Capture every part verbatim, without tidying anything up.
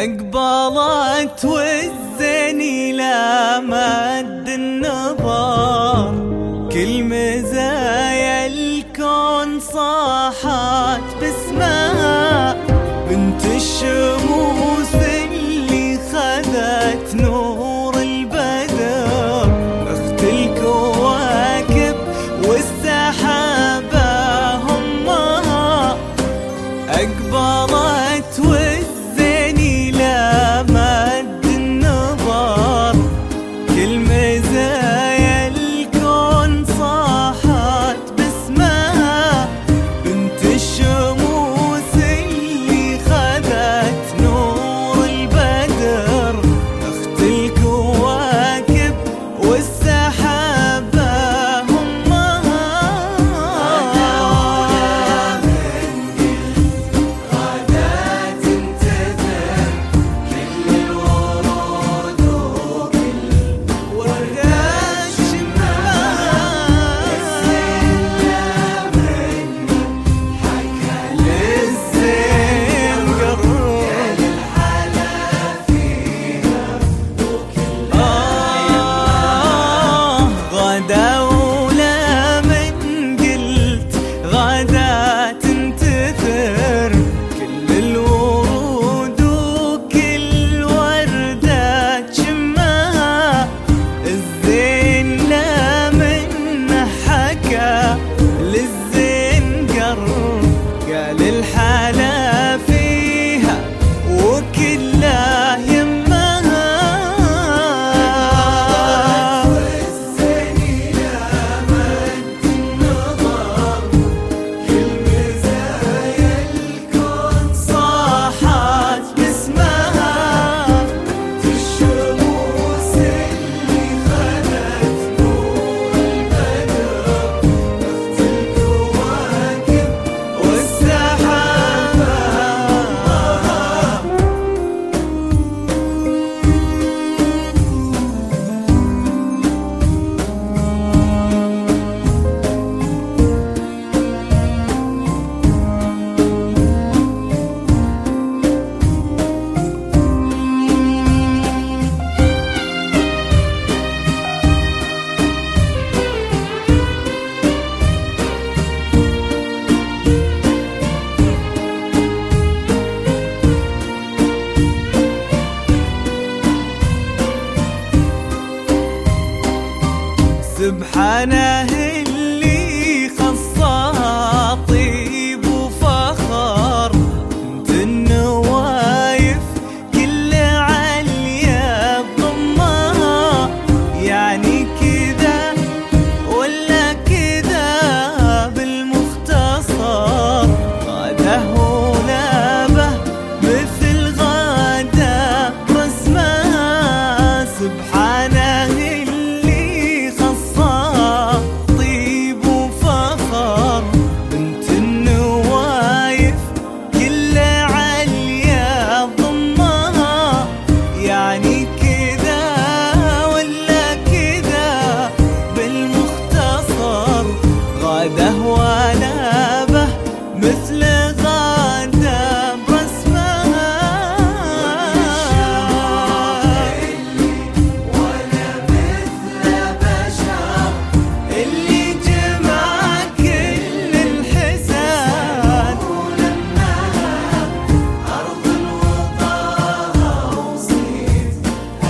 أقبلت والزين إلى مد النظر، كل مزايا الكون صاحت باسمها، بنت الشموس اللي خذت نور البدر، أخت الكواكب والسحابة همها. أقبلت والزين إلى مد النظر، كل مزايا الكون صاحت باسمها، بنت الشموس اللي خذت نور البدر، أخت الكواكب والسحابة همها. غادات تنتثر كل الورود وكل ورد شمها، الزين مني حكى للزين قرب الحلا فيها وكل آه غدا ولا من قلت غدا تنتثر، كل الورود وكل وردة شمها، الزين لا منه حكى للزين قرب، قال الحلا فيها وكلها يمها. والزين إلى مد النظر، كل مزايا الكون صاحت باسمها، الشموس اللي خذت نور البدر، أخت الكواكب والسحابة سبحانه اللي خصها طيب وفخر، بنت النوايف كل عليا بضمها، يعني كذا ولا كذا بالمختصر، غاده ولابه مثل غاده رسمها. سبحانه اللي خصها طيب وفخر، بنت النوايف كل عليا ضمها، يعني كذا ولا كذا بالمختصر، غاده ولابه مثل غاده برسمها. ولا مثل بشر اللي جمع كل الحساد، ولمها أرض وطاها وصيت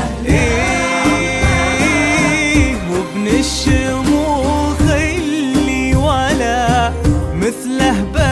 إيه وابن الشموخ اللي ولا مثله